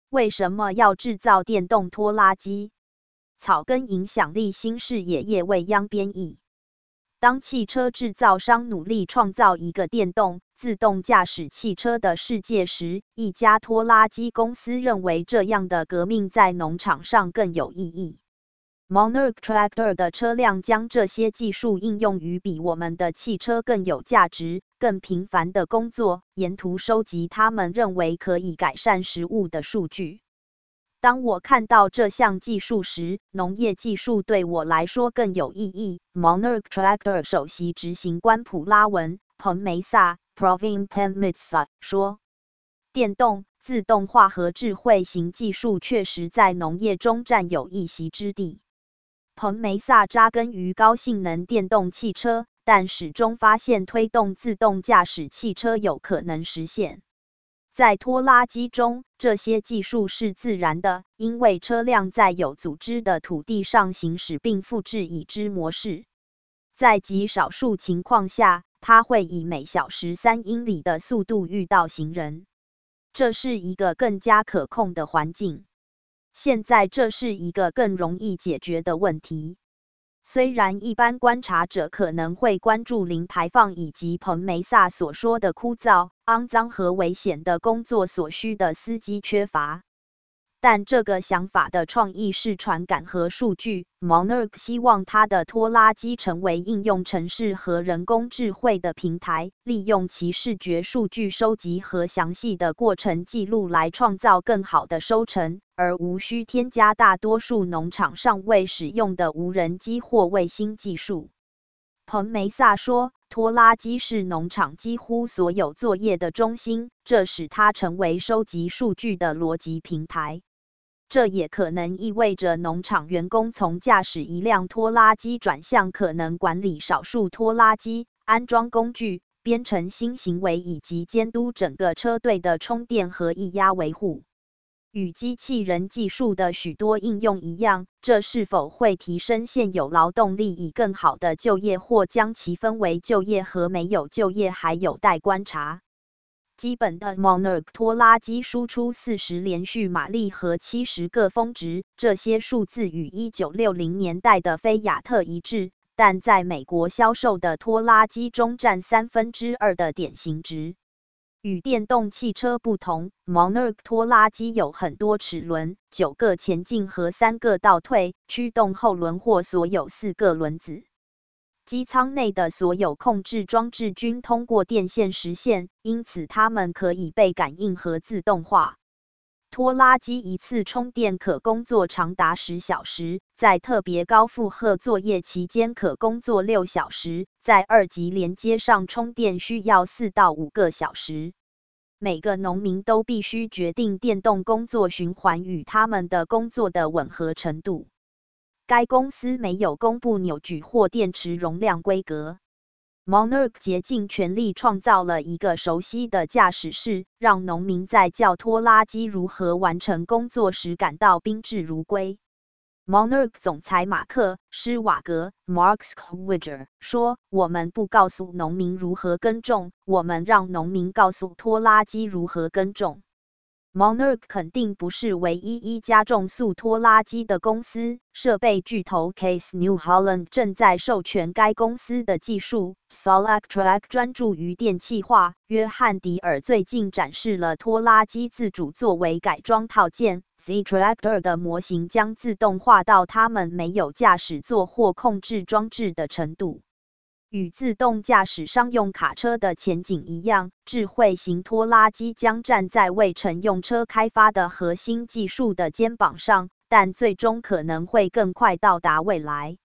为什么要制造电动拖拉机？草根影响力新视野叶未央编译。当汽车制造商努力创造一个电动、自动驾驶汽车的世界时，一家拖拉机公司认为这样的革命在农场上更有意义。Monarch Tractor 的车辆将这些技术应用于比我们的汽车更有价值、更频繁的工作，沿途收集他们认为可以改善食物的数据。当我看到这项技术时，农业技术对我来说更有意义。Monarch Tractor 首席执行官普拉文·彭梅萨 Pravin Pemmitsa 说：“电动、自动化和智慧型技术确实在农业中占有一席之地。”彭梅萨扎根于高性能电动汽车，但始终发现推动自动驾驶汽车有可能实现。在拖拉机中，这些技术是自然的，因为车辆在有组织的土地上行驶并复制已知模式。在极少数情况下，它会以每小时3英里的速度遇到行人。这是一个更加可控的环境。现在这是一个更容易解决的问题。虽然一般观察者可能会关注零排放以及彭梅萨所说的枯燥、肮脏和危险的工作所需的司机缺乏，但这个想法的创意是传感和数据。Monarch 希望它的拖拉机成为应用程式和人工智慧的平台，利用其视觉数据收集和详细的过程记录来创造更好的收成，而无需添加大多数农场尚未使用的无人机或卫星技术。彭梅萨说，拖拉机是农场几乎所有作业的中心，这使它成为收集数据的逻辑平台。这也可能意味着农场员工从驾驶一辆拖拉机转向可能管理少数拖拉机、安装工具、编程新行为以及监督整个车队的充电和液压维护。与机器人技术的许多应用一样，这是否会提升现有劳动力以更好的就业或将其分为就业和没有就业还有待观察。基本的 Monarch 拖拉机输出40连续马力和70个峰值，这些数字与1960年代的菲亚特一致，但在美国销售的拖拉机中占2/3的典型值。与电动汽车不同， Monarch 拖拉机有很多齿轮，9个前进和3个倒退，驱动后轮或所有4个轮子。机舱内的所有控制装置均通过电线实现，因此它们可以被感应和自动化。拖拉机一次充电可工作长达10小时，在特别高负荷作业期间可工作6小时，在2级连接上充电需要4到5个小时。每个农民都必须决定电动工作循环与他们的工作的吻合程度。该公司没有公布扭矩或电池容量规格。Monarch 竭尽全力创造了一个熟悉的驾驶室，让农民在教拖拉机如何完成工作时感到宾至如归。Monarch 总裁马克·施瓦格 Mark Schwiger 说：“我们不告诉农民如何耕种，我们让农民告诉拖拉机如何耕种。” Monarch 肯定不是唯一一家重塑拖拉机的公司，设备巨头 Case New Holland 正在授权该公司的技术。Solectrac 专注于电气化。约翰迪尔最近展示了拖拉机自主作为改装套件。Z-Tractor 的模型将自动化到它们没有驾驶座或控制装置的程度。与自动驾驶商用卡车的前景一样，智慧型拖拉机将站在为乘用车开发的核心技术的肩膀上，但最终可能会更快到达未来。